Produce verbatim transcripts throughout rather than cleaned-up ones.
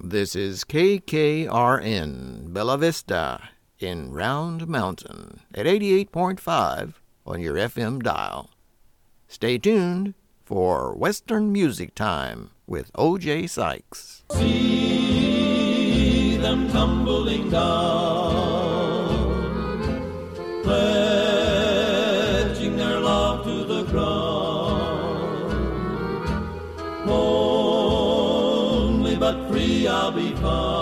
This is K K R N, Bella Vista, in Round Mountain, at eighty-eight point five on your F M dial. Stay tuned for Western Music Time with O J Sykes. See them tumbling down, pledging their love to the ground. Lonely but free I'll be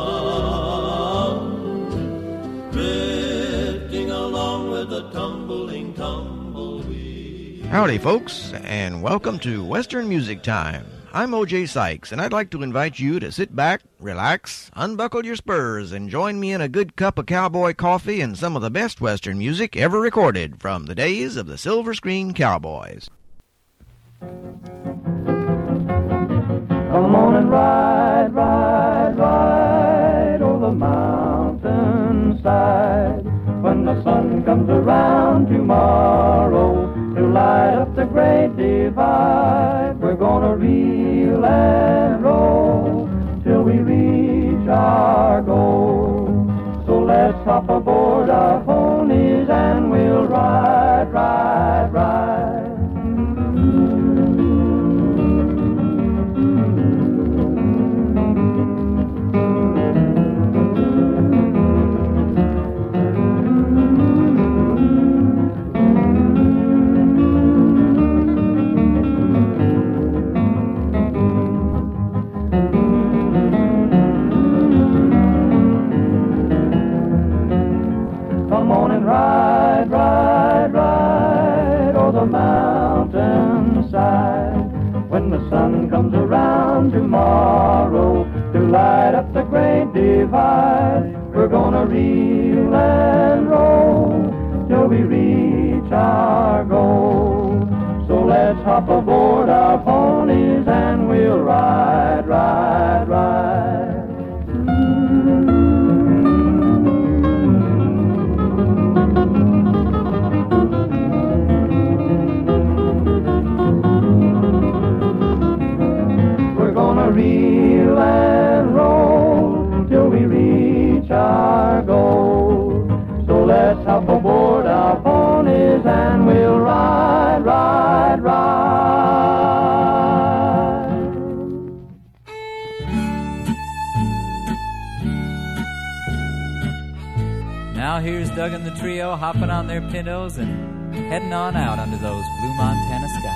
found, drifting along with the tumbling tumbleweed. Howdy, folks, and welcome to Western Music Time. I'm O J Sykes, and I'd like to invite you to sit back, relax, unbuckle your spurs, and join me in a good cup of cowboy coffee and some of the best Western music ever recorded from the days of the Silver Screen Cowboys. Come on and ride, ride, ride over the mountainside. When the sun comes around tomorrow to light up the great divide, we're gonna reel and roll till we reach our goal. So let's hop aboard our ponies and we'll ride, ride, ride. Come on and ride, ride, ride o'er the mountainside. When the sun comes around tomorrow to light up the great divide, we're gonna reel and roll till we reach our goal. So let's hop aboard our ponies and we'll ride, ride, ride. Reel and roll till we reach our goal. So let's hop aboard our ponies and we'll ride, ride, ride. Now here's Doug and the trio hopping on their pintos and heading on out under those blue Montana skies.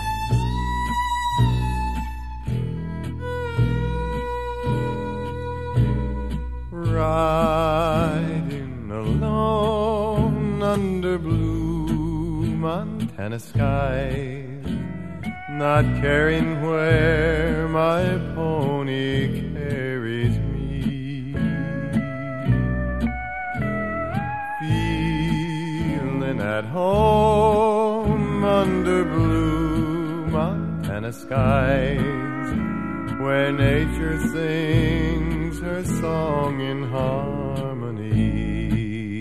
Riding alone under blue Montana skies, not caring where my pony carries me, feeling at home under blue Montana skies, where nature sings her song in harmony.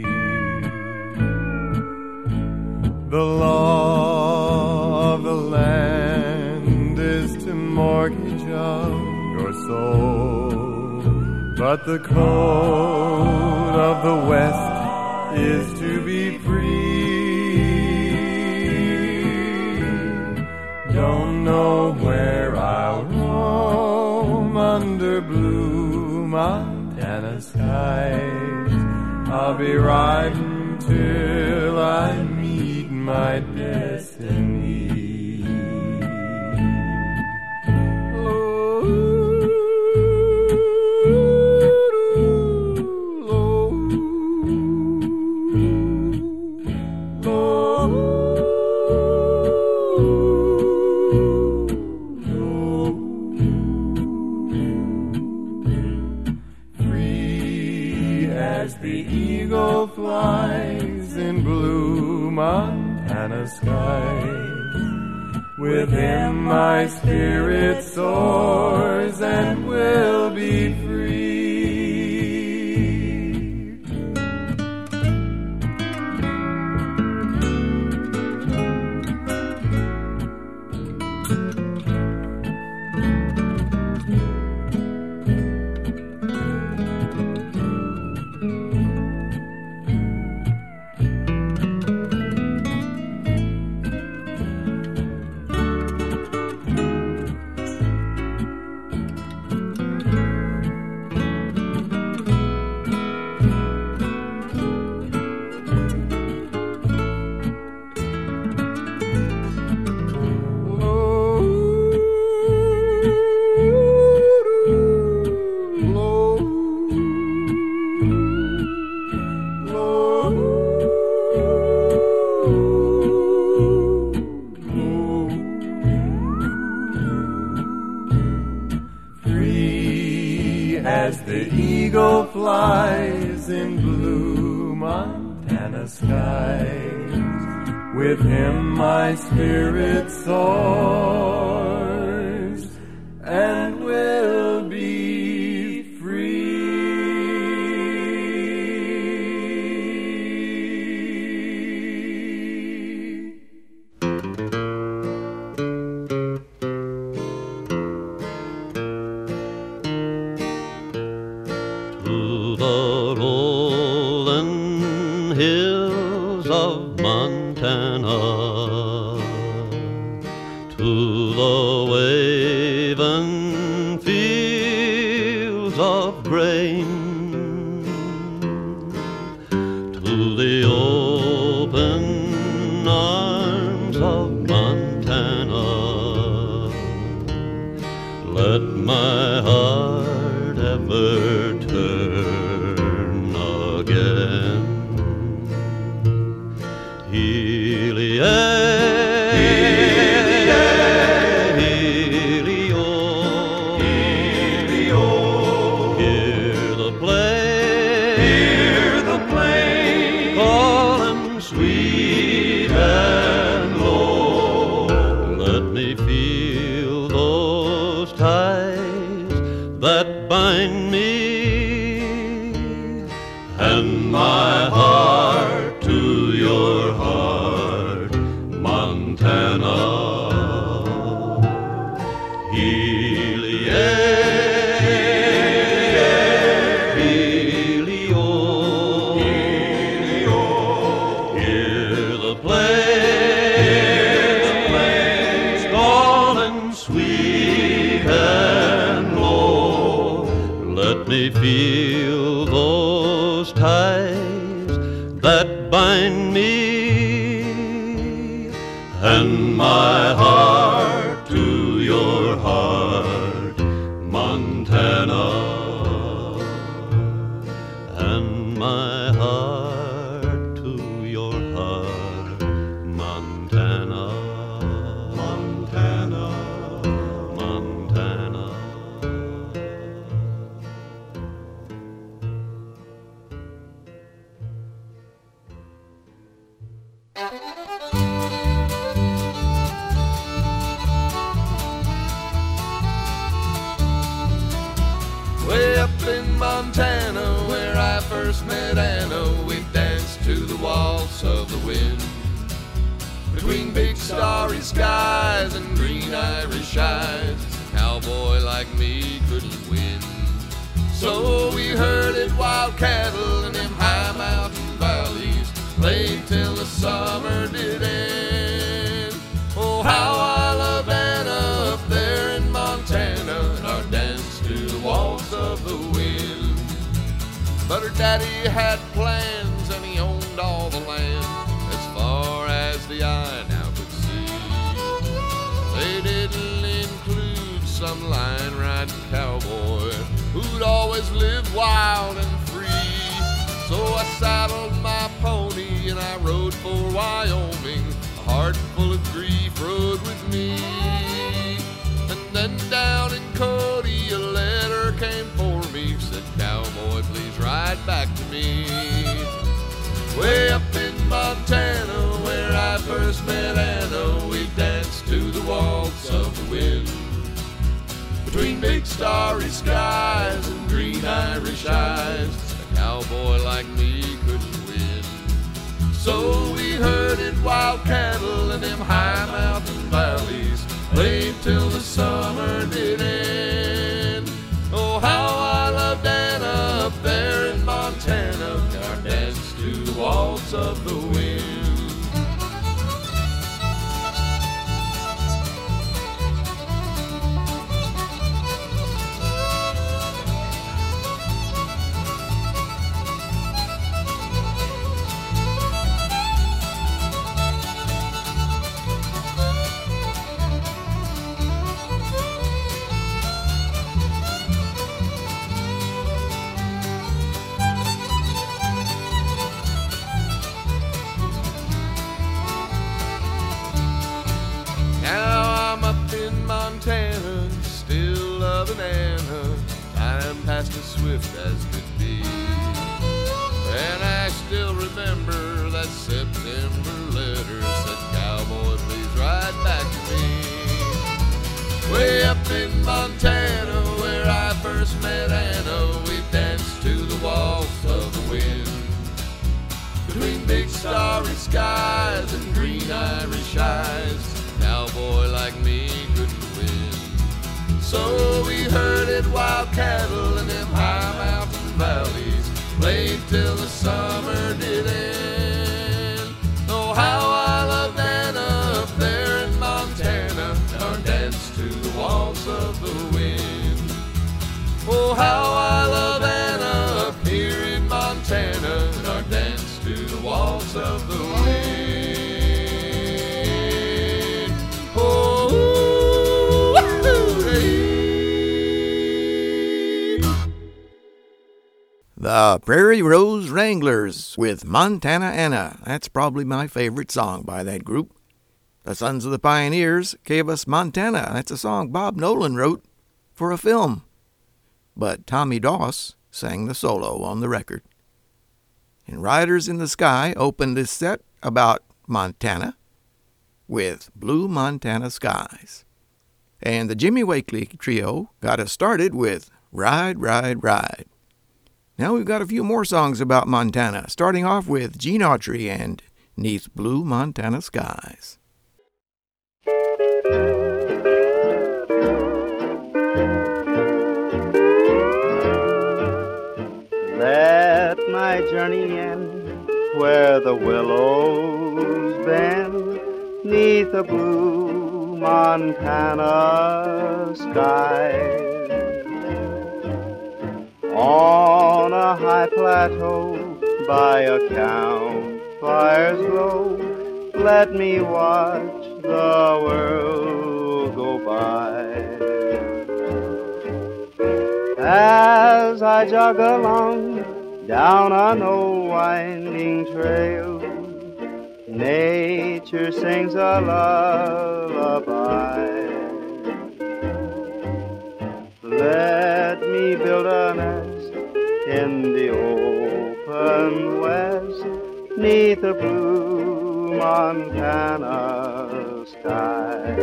The law of the land is to mortgage up your soul, but the code of the West is to be free. Don't know where I'll roam under blue Montana skies. I'll be riding till I meet my destiny. Flies in blue Montana skies. With him my spirit soars and will be free. as the eagle flies in blue Montana skies. With him my spirit soars and will be free. To the rolling hills of Montana, to the waving fields of grain, to the open arms of Montana, let my heart ever turn again. Healy-ay, Healy-ay, Healy-o, Healy-o. Hear the play, hear the play, calling sweet and low. Let me feel those ties that bind me and my heart to your heart, Montana. Healy-ay, Healy-o, Healy-o. Hear the play, calling sweet and low. Let me feel those ties that bind me and my heart to your heart, Montana. And my heart to your heart, Montana. Montana, Montana. Way up in Montana, where I first met Anna, we danced to the waltz of the wind. Between big starry skies and green Irish eyes, a cowboy like me couldn't win. So we herded wild cattle in them high mountain valleys, played till the summer did end. Oh, how I loved Anna up there in Montana, and our dance to the waltz of the wind. But her daddy had plans and he owned all the land as far as the eye now could see. They didn't include some line-riding cowboy who'd always lived wild and free. So I saddled my pony and I rode for Wyoming. A heart full of grief rode with me. And then down in Cody a letter came for me, said, "Cowboy, please ride back to me." Way up in Montana, where I first met Anna, we danced to the waltz of the wind. Between big starry skies and green Irish eyes, a cowboy like me couldn't win. So we herded wild cattle in them high mountain valleys, played till the summer did end. Oh, how I loved Anna up there in Montana, our dance to the waltz of the wind. fast as swift as could be. And I still remember that September letter said, cowboy, please ride back to me. Way up in Montana where I first met Anna, we danced to the waltz of the wind. Between big starry skies and green Irish eyes, cowboy like me couldn't win. So we herded wild cattle in them high mountain valleys, played till the summer did end. Oh, how I loved Anna up there in Montana, our dance to the waltz of the wind. Oh, how I love Anna up here in Montana, and our dance to the waltz of the wind. Oh, woo-hoo-hey. The Prairie Rose Wranglers with Montana Anna. That's probably my favorite song by that group. The Sons of the Pioneers gave us Montana. That's a song Bob Nolan wrote for a film. But Tommy Doss sang the solo on the record. And Riders in the Sky opened this set about Montana with Blue Montana Skies. And the Jimmy Wakely Trio got us started with Ride, Ride, Ride. Now we've got a few more songs about Montana, starting off with Gene Autry and Neath Blue Montana Skies. Let my journey end where the willows bend, 'neath a blue Montana sky. On a high plateau by a campfire's glow, let me watch the world go by. As I jog along down an old winding trail, nature sings a lullaby. Let me build a nest in the open west, 'neath a blue Montana sky.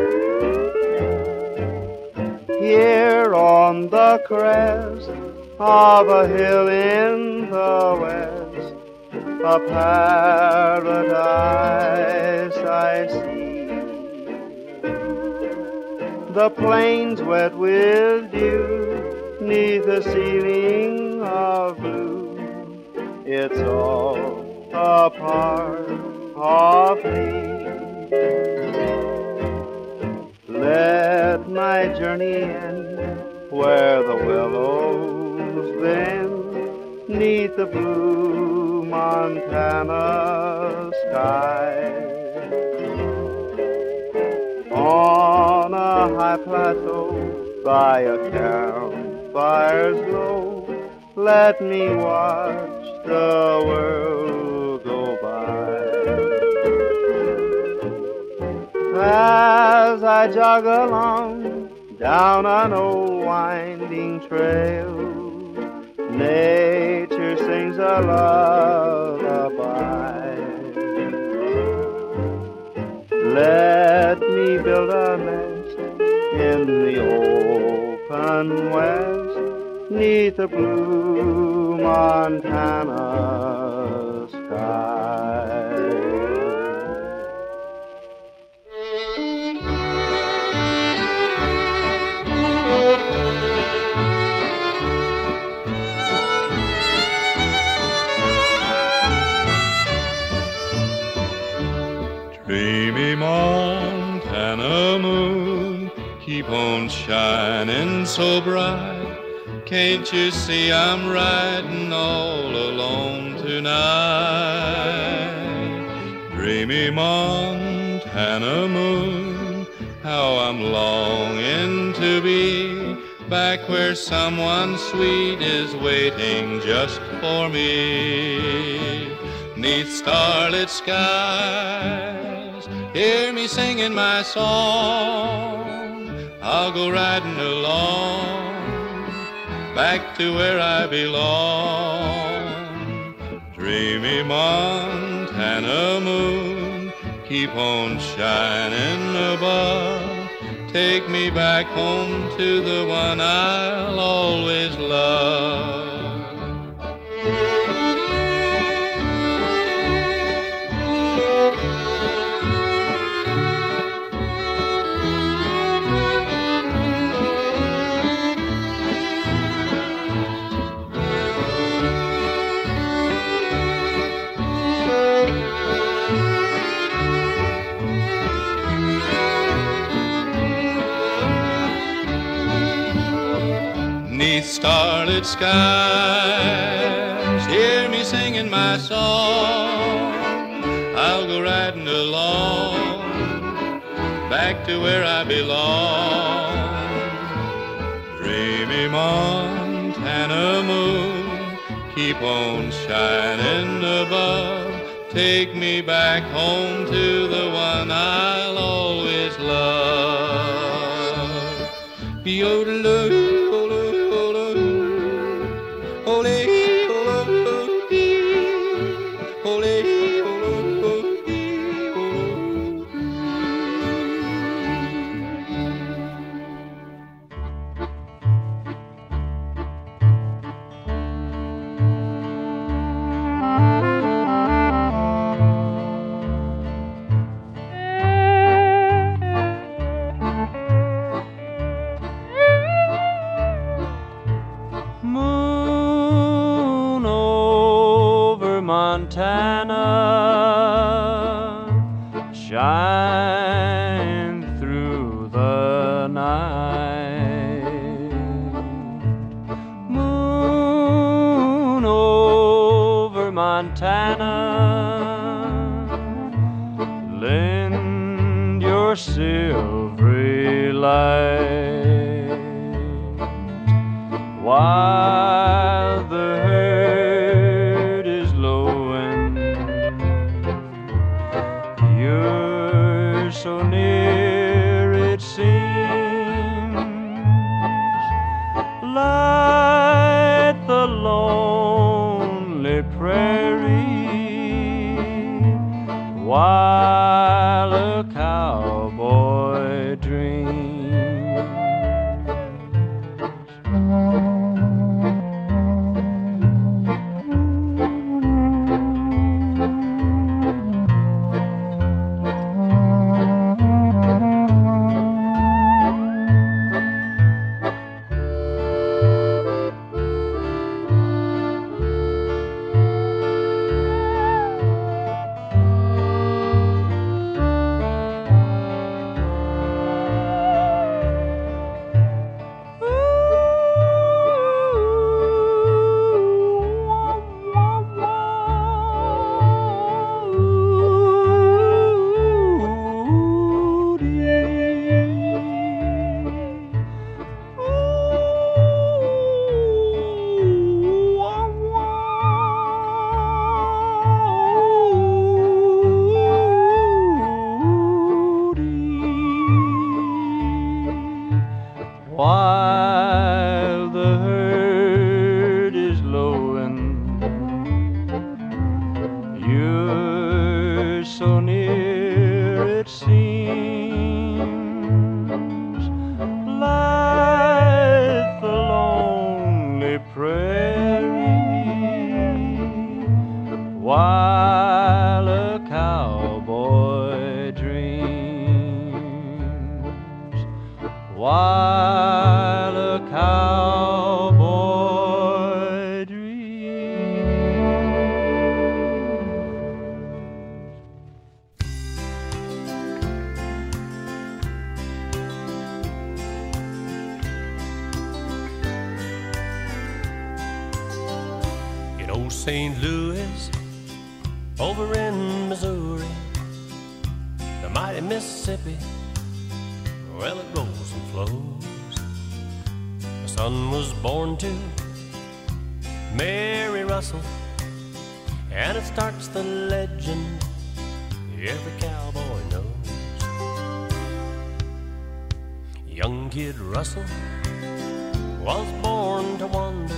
Here on the crest of a hill in the west, a paradise I see. The plains wet with dew, 'neath a ceiling of blue. It's all a part of me. Let my journey end where the willows bend, 'neath the blue Montana sky. On a high plateau by a campfire's glow, let me watch the world go by. As I jog along down an old winding trail, nature sings a lullaby. Let me build a nest in the open west, 'neath the blue Montana sky. Dreamy Montana moon, keep on shining so bright. Can't you see I'm riding all alone tonight? Dreamy Montana moon, how I'm longing to be back where someone sweet is waiting just for me. 'Neath starlit skies, hear me singing my song. I'll go riding along back to where I belong. Dreamy Montana moon, keep on shining above. Take me back home to the one I'll always love. Starlit skies, hear me singing my song. I'll go riding along, back to where I belong. Dreamy Montana moon, keep on shining above. Take me back home to the one I'll always love. Yodeloo. Montana, shine through the night. Moon over Montana, lend your silvery light while the herd is lowing. You're so near it seems. Light the lonely prairie while a cowboy dreams. While the herd is lowing, you're so near it seems. Light the lonely prairie while a cowboy dreams. While a cowboy dreams. In old Saint Louis, over in Missouri, the mighty Mississippi, well, it rolls and flows. A son was born to Mary Russell, and it starts the legend every cowboy knows. Young kid Russell was born to wander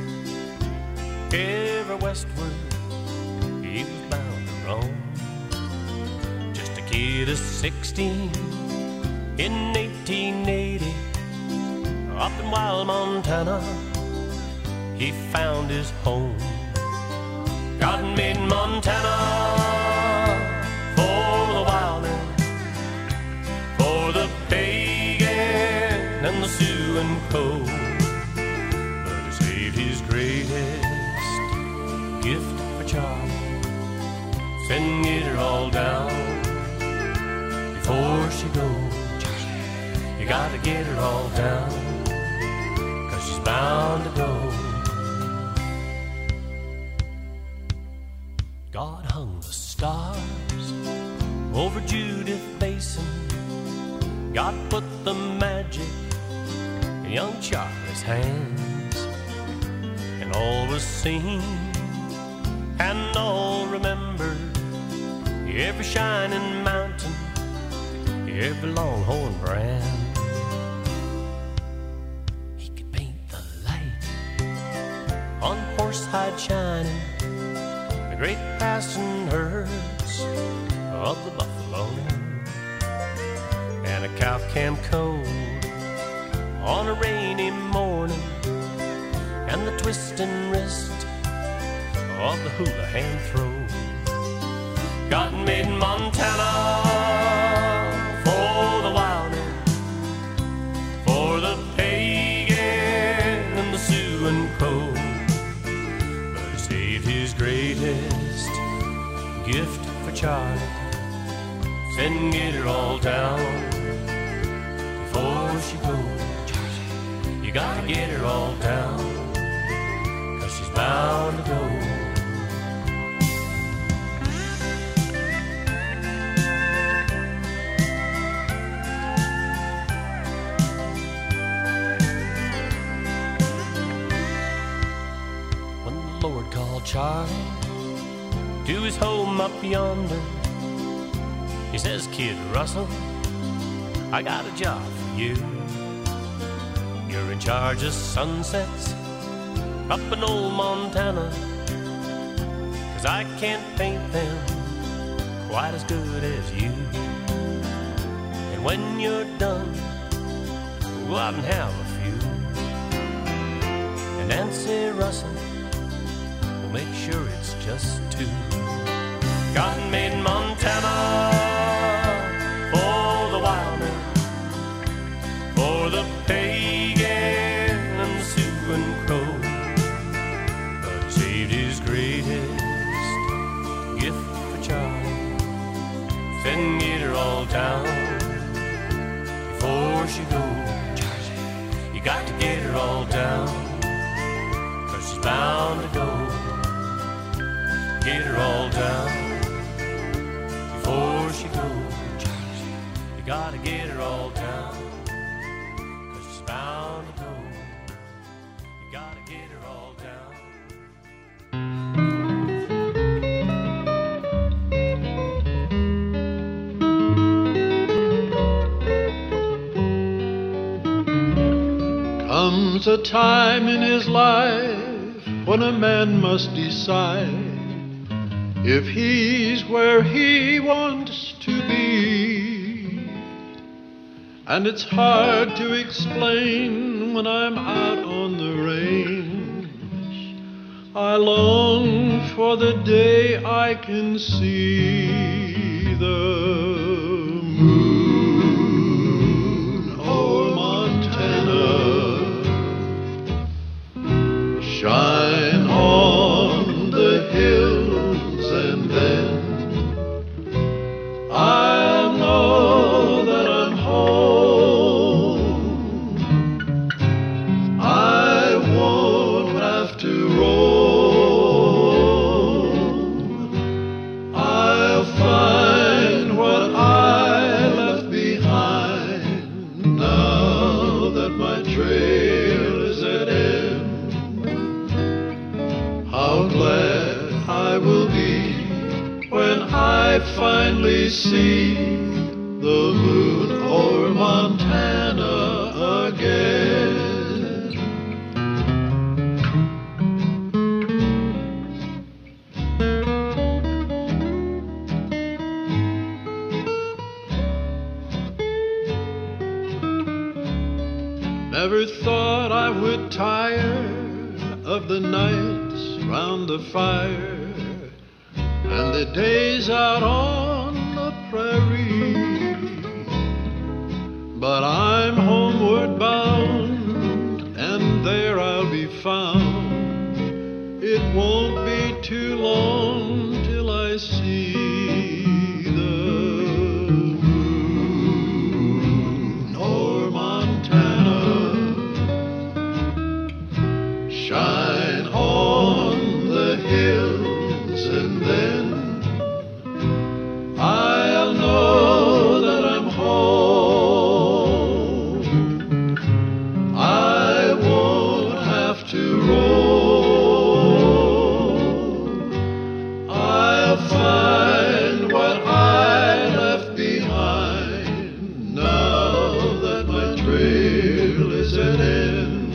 ever westward. He was bound to roam. Just a kid of sixteen in eighteen eighty, up in wild Montana, he found his home. God made Montana for the wildin', for the pagan and the Sioux and Crow. But he saved his greatest gift for Charlie, sending it all down before she goes. You gotta get her all down, 'cause she's bound to go. God hung the stars over Judith Basin. God put the magic in young Charlie's hands. And all was seen and all remembered, every shining mountain, every longhorn brand. He could paint the light on horsehide shining, the great passing herds of the buffalo, and a cow camp cold on a rainy morning, and the twisting wrist of the hula hand throw. God made Montana for the wildin', for the pagan and the Sioux and Crow. But he saved his greatest gift for Charlie, sending get her all down before she goes. You gotta get her all down, 'cause she's bound to go. Charlie to his home up yonder, he says, Kid Russell, I got a job for you. You're in charge of sunsets up in old Montana, 'cause I can't paint them quite as good as you. And when you're done, go out and have a few. And Nancy Russell, make sure it's just two. God made Montana for the wildin', for the pagan and the Sioux and Crow. But he saved his greatest gift for Charlie, sending get her all down before she goes. You got to get her all down, 'cause she's bound to go. Get her all down before she goes. You gotta get her all down, 'cause she's bound to go. You gotta get her all down. Comes a time in his life when a man must decide if he's where he wants to be. And it's hard to explain when I'm out on the range. I long for the day I can see the moon o'er Montana shine on the hills, and then I'll know that I'm home. I won't have to roam. I'll find what I left behind now that my trail is at end. How glad I will be when I finally see the moon o'er Montana again. so tired of the nights round the fire and the days out on the prairie, but I'm homeward bound, and there I'll be found. It won't be too long till I see the moon o'er Montana shine on the hills, and then I'll know that I'm home. I won't have to roam. I'll find what I left behind now that my trail is at end.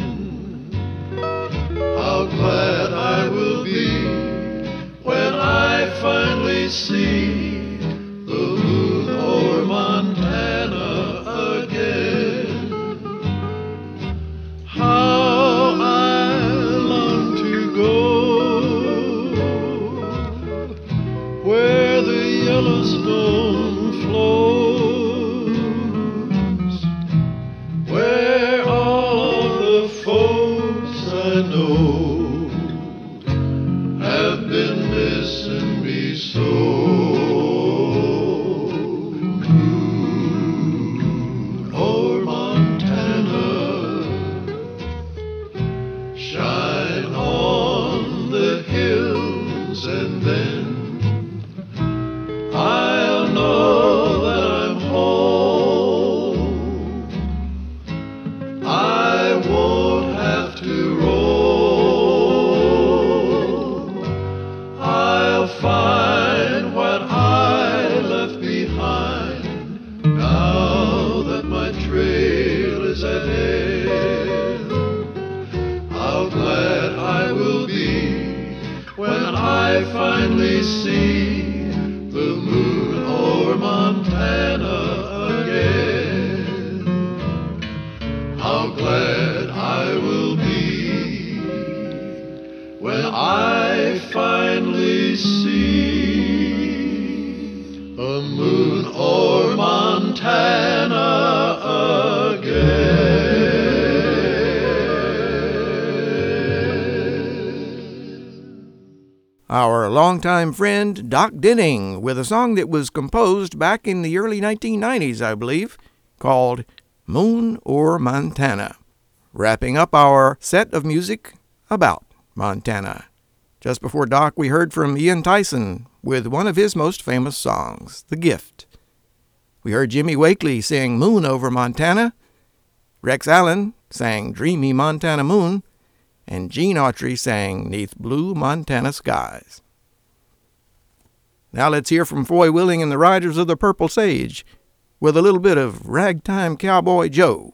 How glad I will be when I finally see the moon o'er Montana again. How I long to go where the Yellowstone flows, where all of the folks I know have been missing me so. Moon o'er Montana shine on the hills, and then I'll know that I'm home. I won't have to roam. I'll find what I left behind now that my trail is at end. How glad I will be when I finally see the moon o'er Montana again. How glad I will be when I finally see a moon o'er Montana again. Our longtime friend Doc Denning with a song that was composed back in the early nineteen nineties, I believe, called Moon o'er Montana, wrapping up our set of music about Montana. Just before Doc, we heard from Ian Tyson with one of his most famous songs, The Gift. We heard Jimmy Wakely sing Moon over Montana, Rex Allen sang Dreamy Montana Moon, and Gene Autry sang Neath Blue Montana Skies. Now let's hear from Foy Willing and the Riders of the Purple Sage with a little bit of Ragtime Cowboy Joe.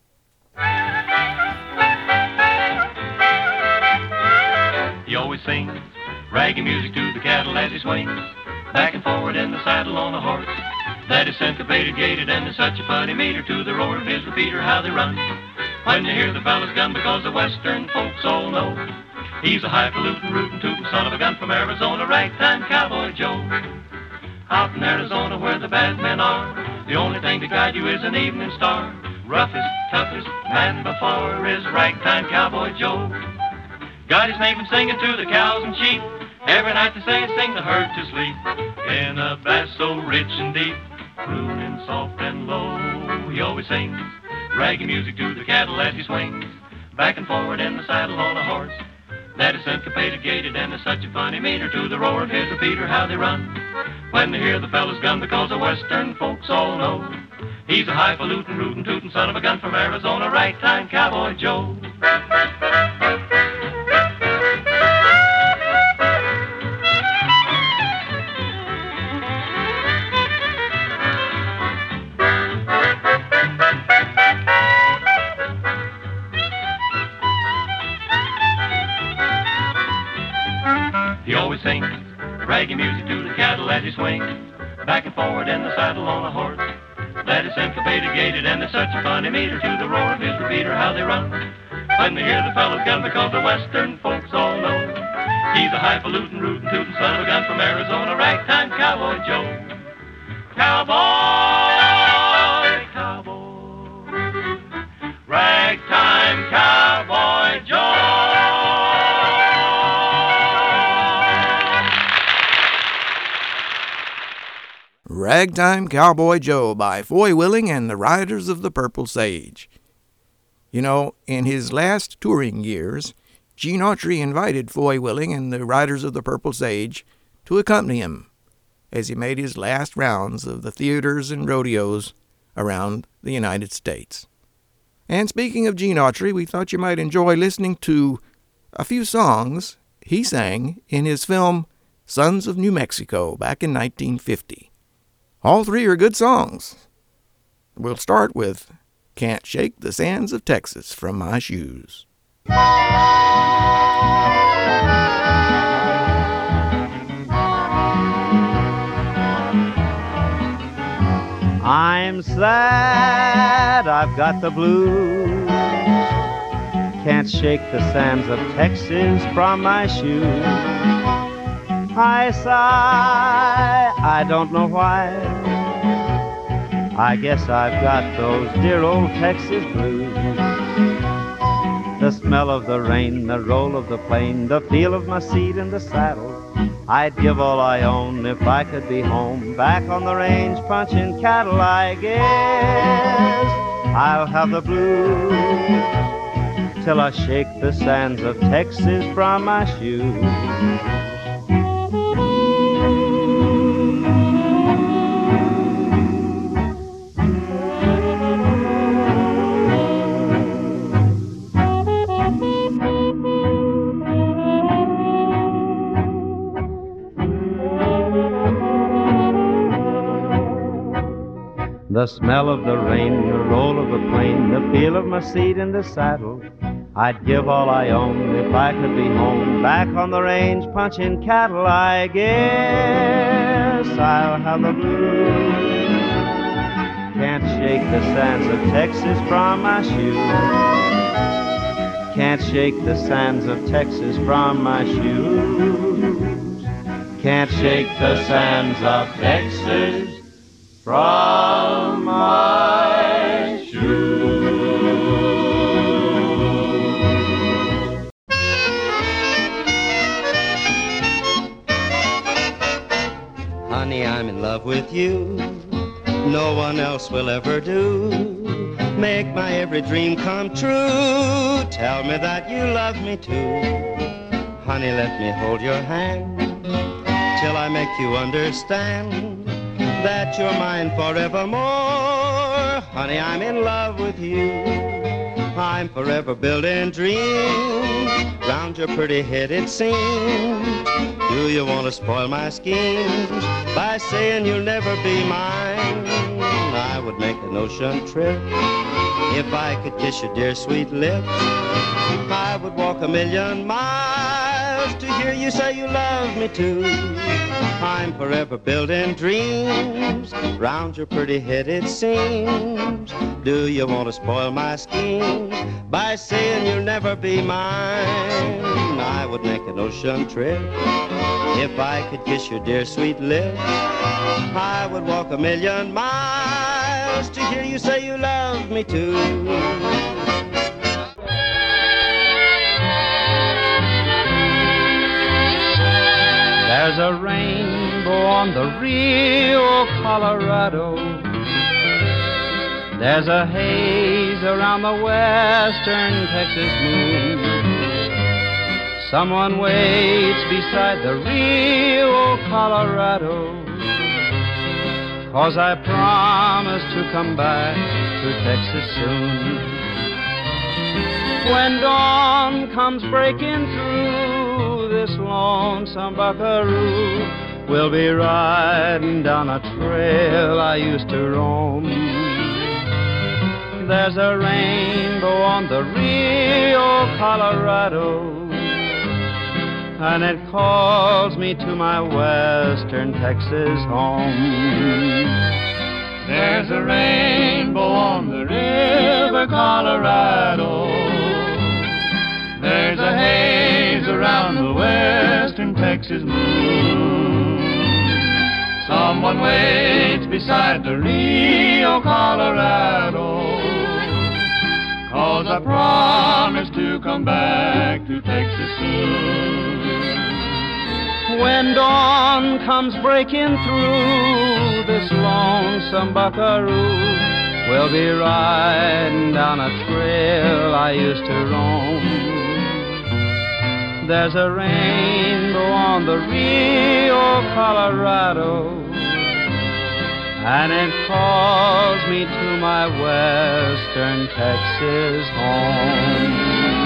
He always sings raggy music to the cattle as he swings back and forward in the saddle on a horse that is syncopated, gated, and is such a funny meter to the roar of his repeater how they run when you hear the fella's gun, because the western folks all know he's a highfalutin, rootin', tootin' son of a gun from Arizona, Ragtime Cowboy Joe. Out in Arizona where the bad men are, the only thing to guide you is an evening star. Roughest, toughest man before is Ragtime Cowboy Joe. Got his name from singing to the cows and sheep. Every night they say sing the herd to sleep in a bass so rich and deep, crooning soft and low. He always sings raggy music to the cattle as he swings back and forward in the saddle on a horse that is syncopated, gated, and is such a funny meter to the roar of his repeater how they run when they hear the fella's gun, because the western folks all know he's a highfalutin, rootin', tootin' son of a gun from Arizona, Ragtime Cowboy Joe. He always sings raggy music to the cattle as he swings back and forward in the saddle on a horse that is syncopated, gated, and is such a funny meter to the roar of his repeater how they run when they hear the fellows gun, because the western folks all know he's a highfalutin, rootin' tootin' son of a gun from Arizona, ragtime cowboy Joe. Cowboy, cowboy, ragtime cowboy Joe. Ragtime Cowboy Joe by Foy Willing and the Riders of the Purple Sage. You know, in his last touring years, Gene Autry invited Foy Willing and the Riders of the Purple Sage to accompany him as he made his last rounds of the theaters and rodeos around the United States. And speaking of Gene Autry, we thought you might enjoy listening to a few songs he sang in his film Sons of New Mexico back in nineteen fifty. All three are good songs. We'll start with Can't Shake the Sands of Texas from My Shoes. I'm sad, I've got the blues. Can't shake the sands of Texas from my shoes. I sigh, I don't know why. I guess I've got those dear old Texas blues. The smell of the rain, the roll of the plane, the feel of my seat in the saddle. I'd give all I own if I could be home, back on the range punching cattle. I guess I'll have the blues till I shake the sands of Texas from my shoes. The smell of the rain, the roll of the plane, the feel of my seat in the saddle. I'd give all I own if I could be home, back on the range punching cattle. I guess I'll have the blues. Can't shake the sands of Texas from my shoes. Can't shake the sands of Texas from my shoes. Can't shake the sands of Texas from my shoes. Honey, I'm in love with you. No one else will ever do. Make my every dream come true. Tell me that you love me too. Honey, let me hold your hand till I make you understand that you're mine forevermore. Honey, I'm in love with you. I'm forever building dreams round your pretty head, it seems. Do you want to spoil my schemes by saying you'll never be mine? I would make an ocean trip if I could kiss your dear sweet lips. I would walk a million miles to hear you say you love me too. I'm forever building dreams round your pretty head, it seems. Do you want to spoil my schemes by saying you'll never be mine? I would make an ocean trip if I could kiss your dear sweet lips. I would walk a million miles to hear you say you love me too. There's a rainbow on the Rio Colorado. There's a haze around the western Texas moon. Someone waits beside the Rio Colorado, 'cause I promised to come back to Texas soon. When dawn comes breaking through, this lonesome buckaroo will be riding down a trail I used to roam. There's a rainbow on the Rio Colorado, and it calls me to my western Texas home. There's a rainbow on the river Colorado, There's a haze around the western Texas moon. Someone waits beside the Rio Colorado, 'cause I promised to come back to Texas soon. When dawn comes breaking through this lonesome buckaroo, we'll be riding down a trail I used to roam. There's a rainbow on the Rio Colorado, and it calls me to my western Texas home.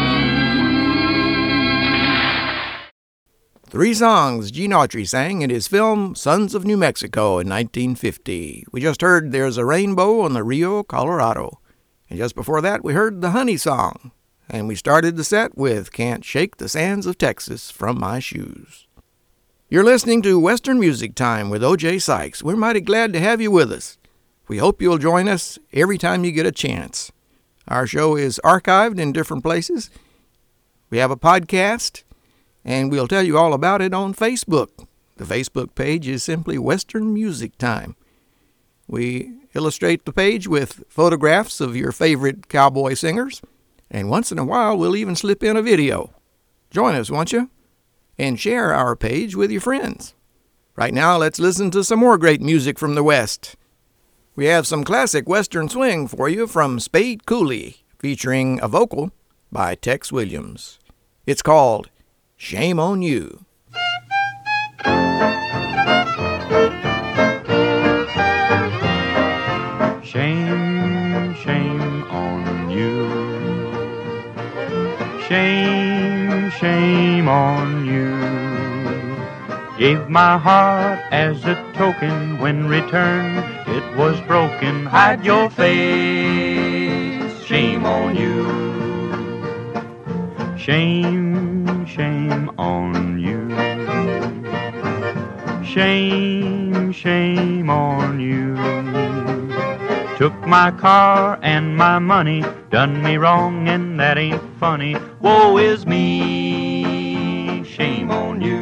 Three songs Gene Autry sang in his film Sons of New Mexico in nineteen fifty. We just heard There's a Rainbow on the Rio Colorado. And just before that, we heard the Honey Song. And we started the set with Can't Shake the Sands of Texas from My Shoes. You're listening to Western Music Time with O J Sykes. We're mighty glad to have you with us. We hope you'll join us every time you get a chance. Our show is archived in different places. We have a podcast, and we'll tell you all about it on Facebook. The Facebook page is simply Western Music Time. We illustrate the page with photographs of your favorite cowboy singers, and once in a while we'll even slip in a video. Join us, won't you? And share our page with your friends. Right now, let's listen to some more great music from the West. We have some classic Western swing for you from Spade Cooley, featuring a vocal by Tex Williams. It's called Shame on You. Shame, shame on you. Shame, shame on you. Gave my heart as a token, when returned it was broken. Hide your face, shame on you. Shame, shame on you. Shame, shame on you. Took my car and my money, done me wrong and that ain't funny. Woe is me, shame on you.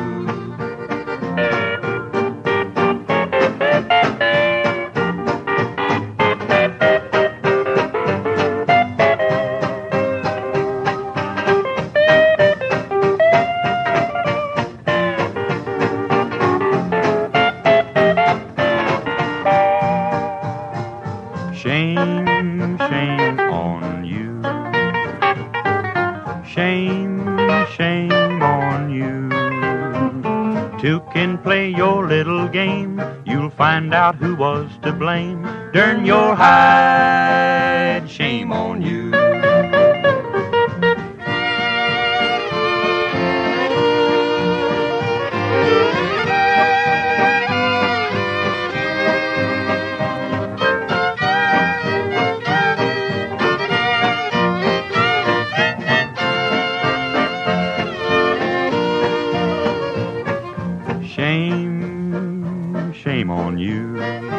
Shame, shame on you. Shame, shame on you. Two can play your little game, you'll find out who was to blame. Darn your hide, shame on you. Shame, shame on you.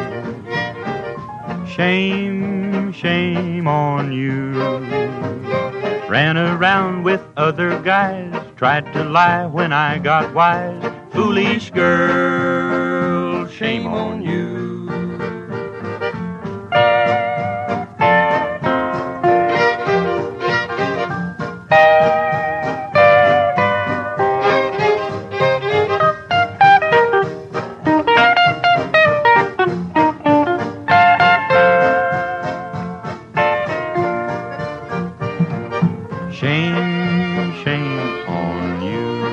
Shame, shame on you. Ran around with other guys, tried to lie when I got wise. Foolish girl, shame on you. Shame, shame on you.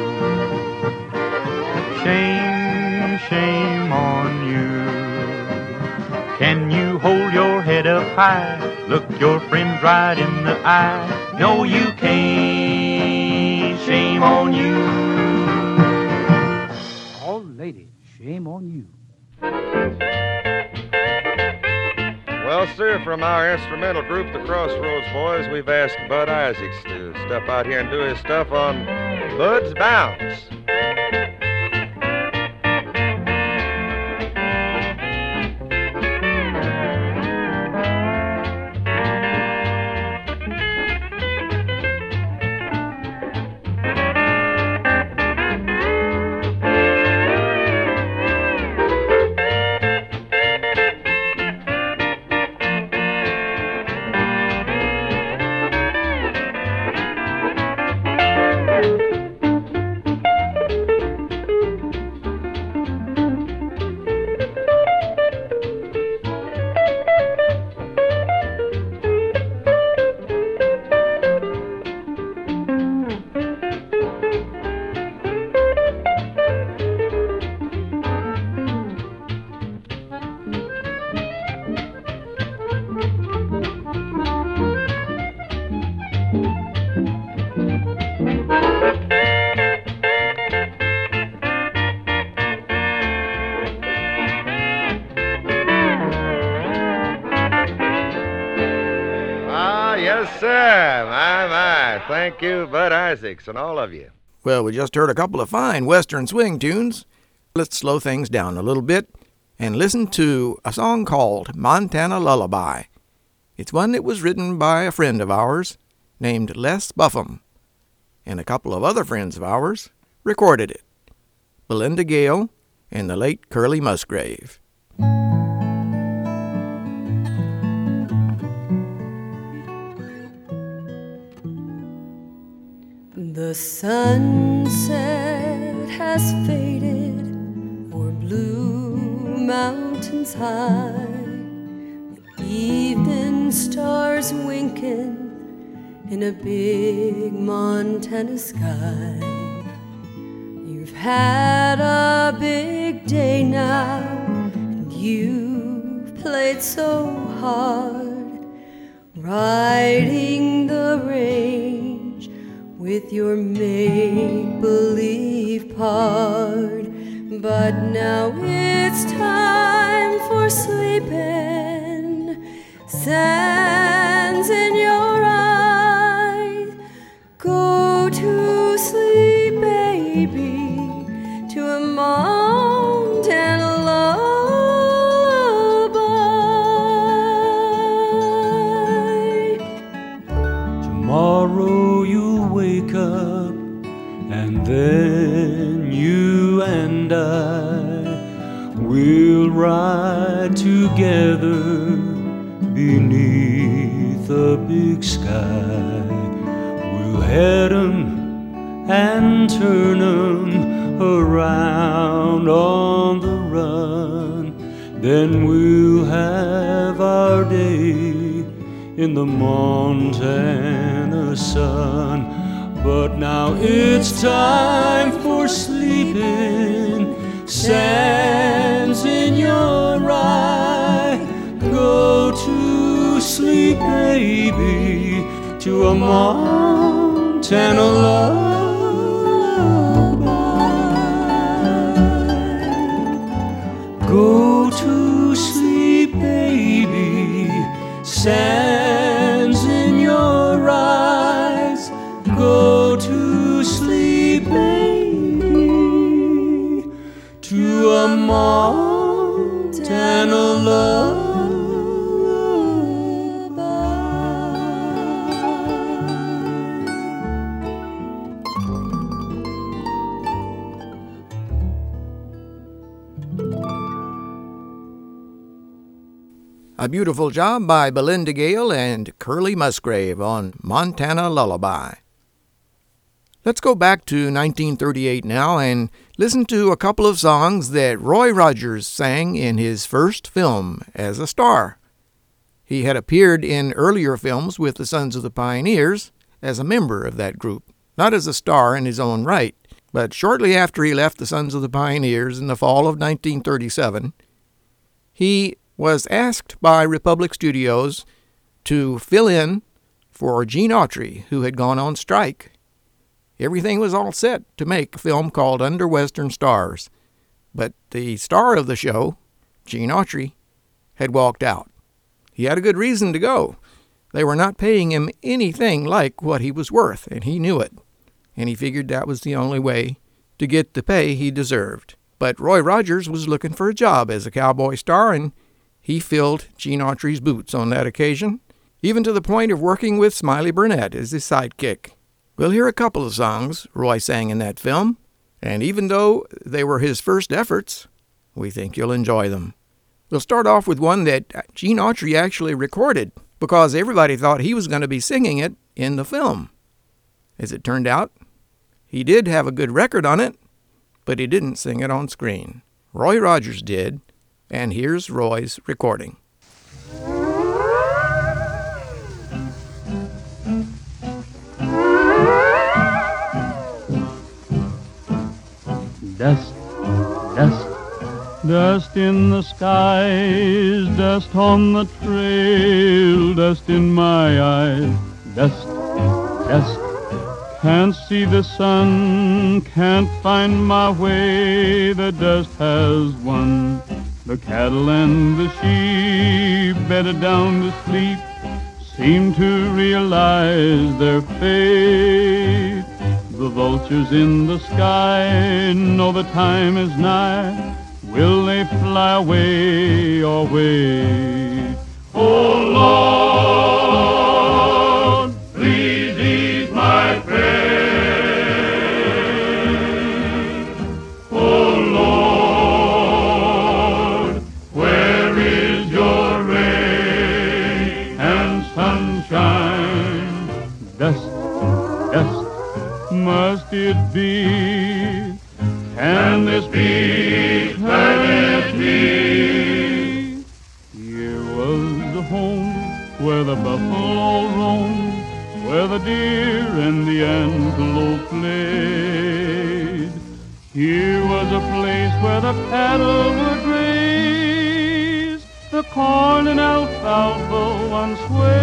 Shame, shame on you. Can you hold your head up high? Look your friends right in the eye. No, you can't. Shame on you. All ladies, shame on you. Well, sir, from our instrumental group, the Crossroads Boys, we've asked Bud Isaacs to step out here and do his stuff on Bud's Bounce. thank you, Bud Isaacs, and all of you. Well, we just heard a couple of fine Western swing tunes. Let's slow things down a little bit and listen to a song called Montana Lullaby. It's one that was written by a friend of ours named Les Buffum, and a couple of other friends of ours recorded it, Belinda Gale and the late Curly Musgrave. The sunset has faded o'er blue mountains high, the evening stars winking in a big Montana sky. You've had a big day now, and you've played so hard, riding the range with your make-believe part. But now it's time for sleeping, sands in your eyes. Go to sleep, baby, to a Montana lullaby. Tomorrow you'll wake up, and then you and I will ride together beneath a big sky. We'll head 'em and turn 'em around on the run. Then we'll have our day in the Montana sun. But now it's time for sleeping, sands in your eye. Go to sleep, baby, to a Montana lullaby. Go to sleep, baby, sands in your eyes. Go to sleep, baby, to a Montana lullaby. A beautiful job by Belinda Gale and Curly Musgrave on Montana Lullaby. Let's go back to nineteen thirty-eight now and listen to a couple of songs that Roy Rogers sang in his first film as a star. He had appeared in earlier films with the Sons of the Pioneers as a member of that group, not as a star in his own right. But shortly after he left the Sons of the Pioneers in the fall of nineteen thirty-seven, he was asked by Republic Studios to fill in for Gene Autry, who had gone on strike. Everything was all set to make a film called Under Western Stars, but the star of the show, Gene Autry, had walked out. He had a good reason to go. They were not paying him anything like what he was worth, and he knew it, and he figured that was the only way to get the pay he deserved. But Roy Rogers was looking for a job as a cowboy star, and he filled Gene Autry's boots on that occasion, even to the point of working with Smiley Burnett as his sidekick. We'll hear a couple of songs Roy sang in that film, and even though they were his first efforts, we think you'll enjoy them. We'll start off with one that Gene Autry actually recorded, because everybody thought he was going to be singing it in the film. As it turned out, he did have a good record on it, but he didn't sing it on screen. Roy Rogers did, and here's Roy's recording. Dust, dust, dust in the skies, dust on the trail, dust in my eyes, dust, dust. Can't see the sun, can't find my way, the dust has won. The cattle and the sheep bedded down to sleep, seem to realize their fate. The vultures in the sky know the time is nigh. Will they fly away or wait? Oh Lord, please ease my pain. Oh Lord, where is your rain and sunshine? Dust, dust, must it be? Can this be eternity? Here was the home where the buffalo roamed, where the deer and the antelope played. Here was a place where the cattle were grazed, the corn and alfalfa once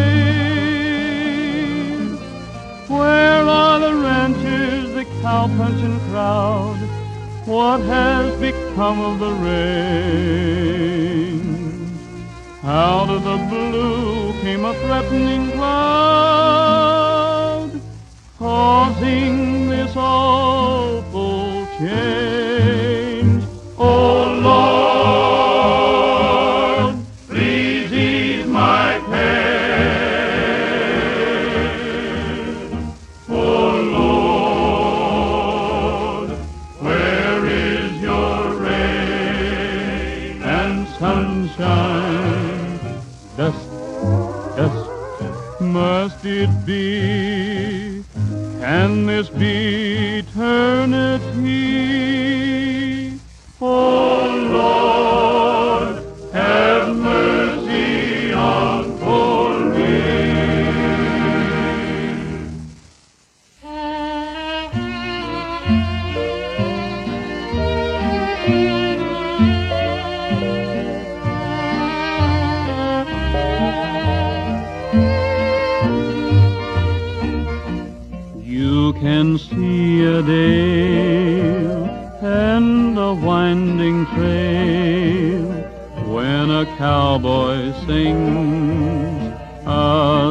waved. Where are the ranchers, the cow-punching crowd? What has become of the rain? Out of the blue came a threatening cloud, causing this awful change. Oh Lord, please ease my pain. Oh Lord, where is your rain and sunshine? Dust, dust, must it be? Can this be eternity? Oh Lord, have mercy on poor me. You can see a dale and a winding trail when a cowboy sings a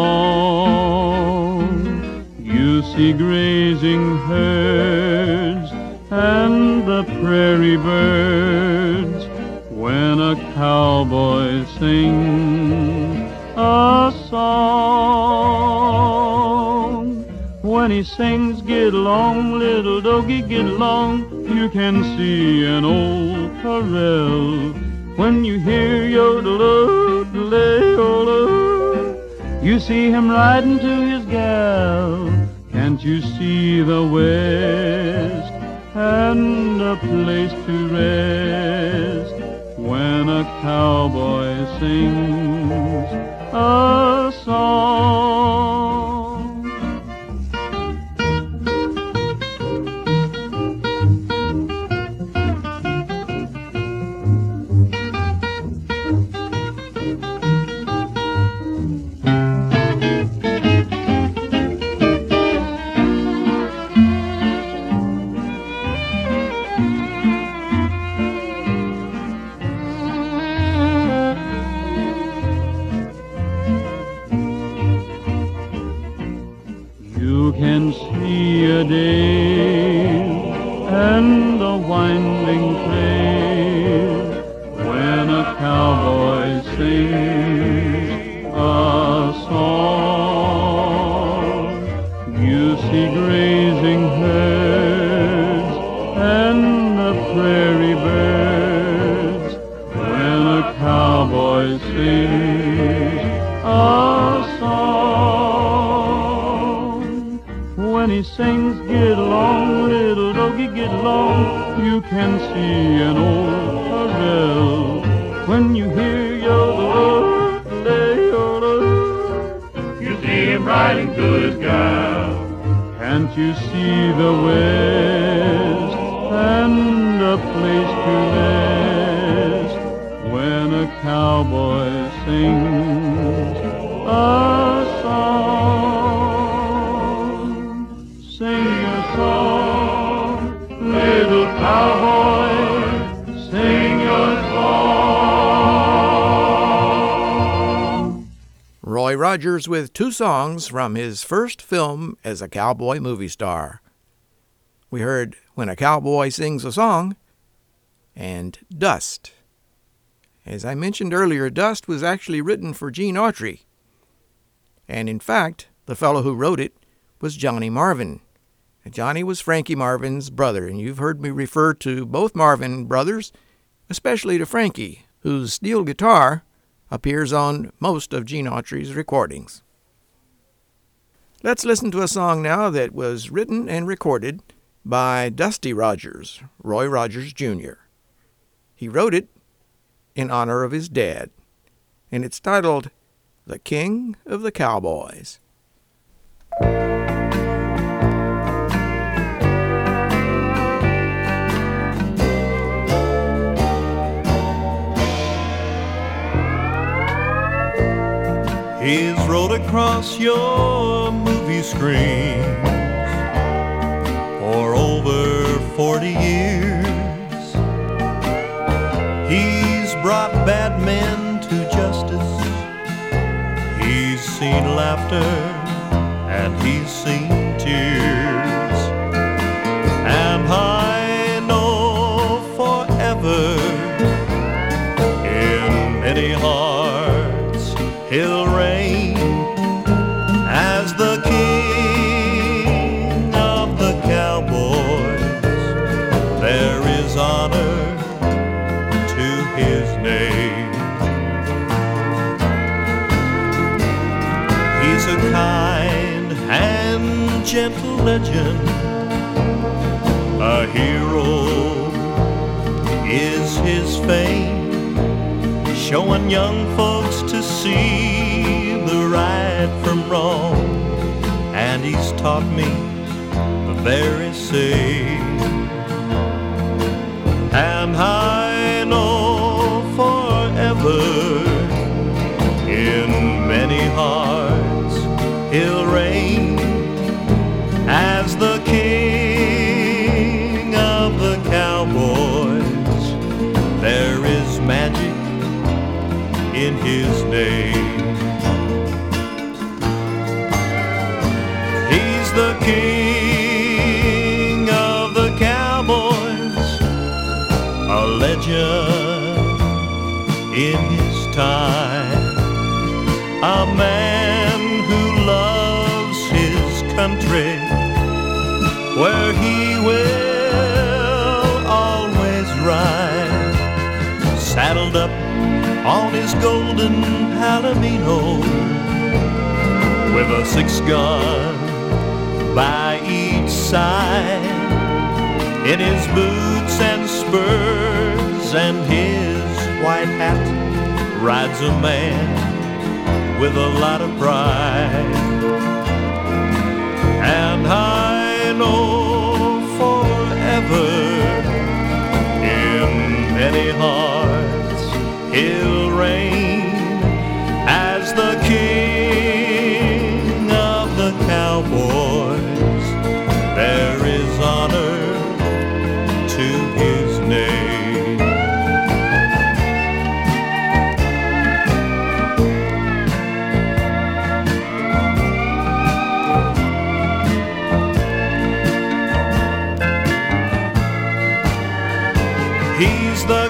song. You see grazing herds and the prairie birds when a cowboy sings a song. When he sings, get along, little doggy, get along, you can see an old corral. When you hear yodel-oo-lay-o-loo, you see him riding to his gal. Can't you see the West and a place to rest when a cowboy sings a song? You can see a dale and a winding trail when a cowboy sings a song. You see grazing herds and the prairie birds when a cowboy sings a song. When he sings, get along, little doggy, get along, you can see an old corral. When you hear yodel-oo-lay-o-loo, you see him riding to his gal. Can't you see the West and a place to rest when a cowboy sings a song? Sing a song, little cowboy, sing your song. Roy Rogers Rogers with two songs from his first film as a cowboy movie star. We heard When a Cowboy Sings a Song and Dust. As I mentioned earlier, Dust was actually written for Gene Autry. And in fact, the fellow who wrote it was Johnny Marvin. And Johnny was Frankie Marvin's brother, and you've heard me refer to both Marvin brothers, especially to Frankie, whose steel guitar appears on most of Gene Autry's recordings. Let's listen to a song now that was written and recorded by Dusty Rogers, Roy Rogers Junior He wrote it in honor of his dad, and it's titled The King of the Cowboys. He's rode across your movie screens for over forty years. He's brought bad men to justice. He's seen laughter and he's seen tears. And I know forever in many hearts he'll reign as the king of the cowboys. There is honor to his name. He's a kind and gentle legend. A hero is his fame, showing young folks to see the right from wrong, and he's taught me the very same. And I know forever in many hearts he'll reign as the king of the cowboys. There is magic in his name. He's the king of the cowboys, a legend in his time, a man who loves his country, where he will always ride, saddled up on his golden Palomino, with a six gun by each side, in his boots and spurs and his white hat, rides a man with a lot of pride. And I know forever in many hearts he'll reign as the king of the cowboys. There is honor to his name. He's the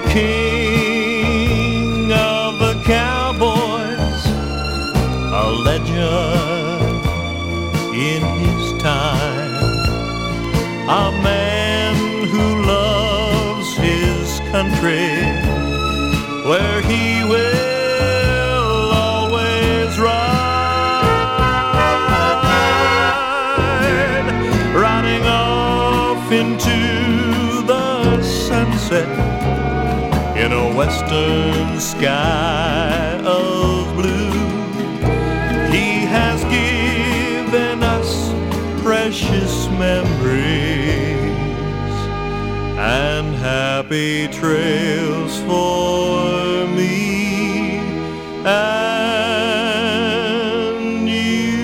king of the cowboys, a legend in his time, a man who loves his country, where he will always ride, riding off into the sunset in a western sky of blue. He has given us precious memories and happy trails for me and you.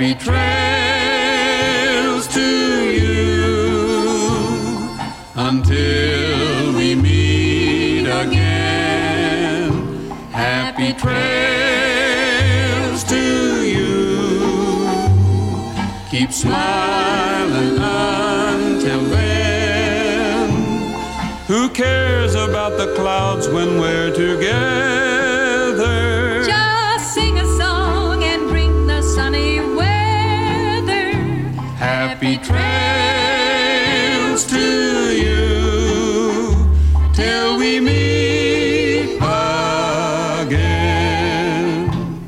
Happy trails to you until we meet again. Happy trails to you. Keep smiling until then. Who cares about the clouds when we're together? Just sing a song and bring the sunny weather. Happy trails to you till we meet again.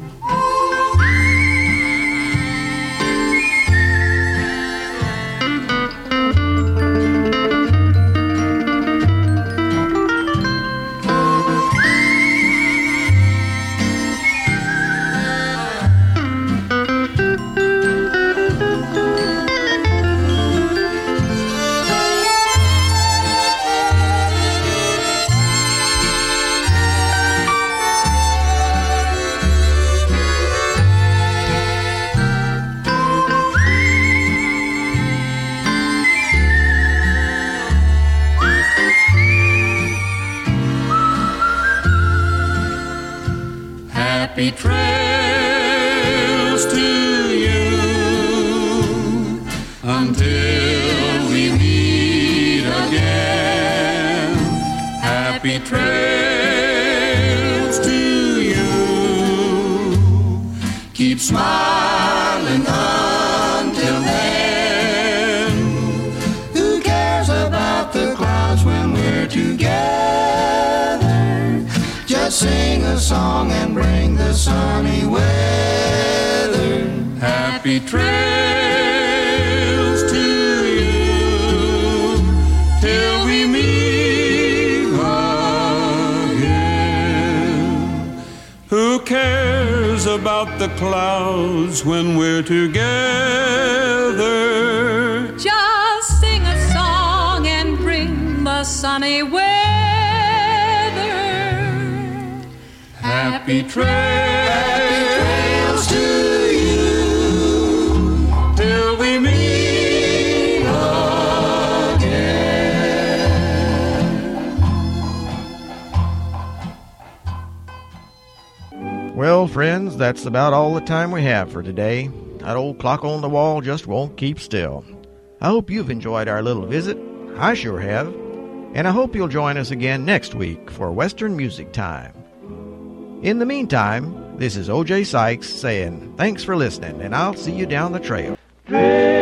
Happy trails to you until we meet again. Happy trails to you. Keep smiling until then. Who cares about the clouds when we're together? Just sing a song and bring the sunny weather. Happy trails to you till we meet again. Who cares about the clouds when we're together? Just sing a song and bring the sunny weather. Happy trails to you till we meet again. Well, friends, that's about all the time we have for today. That old clock on the wall just won't keep still. I hope you've enjoyed our little visit. I sure have. And I hope you'll join us again next week for Western Music Time. In the meantime, this is O J Sykes saying thanks for listening, and I'll see you down the trail. Dream